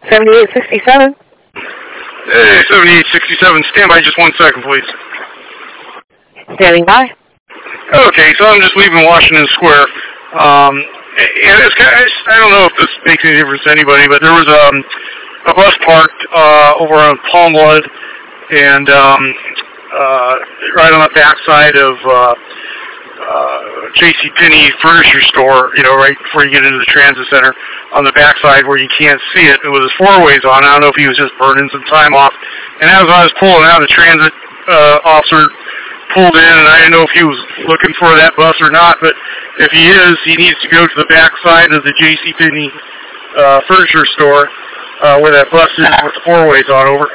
7867. Hey, 7867. Stand by just 1 second, please. Standing by. Okay, so I'm just leaving Washington Square. And it's kind of, I don't know if this makes any difference to anybody, but there was a bus parked over on Palmwood, and right on the backside of JCPenney Furniture Store, you know, right before you get into the transit center, on the backside where you can't see it, with his four-ways on. I don't know if he was just burning some time off. And as I was pulling out, the transit officer pulled in, and I didn't know if he was looking for that bus or not, but if he is, he needs to go to the backside of the JCPenney Furniture Store where that bus is with the four-ways on. Over.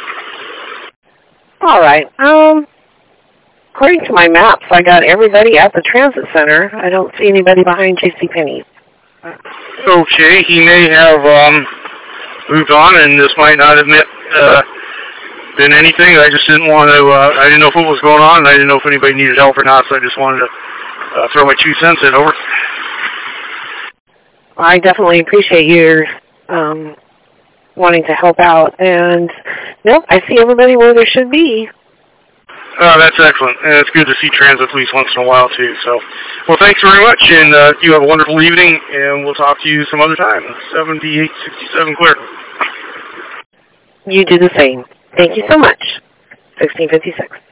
All right. According to my maps, I got everybody at the transit center. I don't see anybody behind JCPenney. Okay, he may have moved on, and this might not have been anything. I just didn't want to, I didn't know if what was going on, and I didn't know if anybody needed help or not, so I just wanted to throw my 2 cents in. Over. I definitely appreciate your wanting to help out, and nope, I see everybody where there should be. Oh, that's excellent. And it's good to see transit police once in a while, too. So, well, thanks very much, and you have a wonderful evening, and we'll talk to you some other time. 7867 clear. You do the same. Thank you so much. 1656.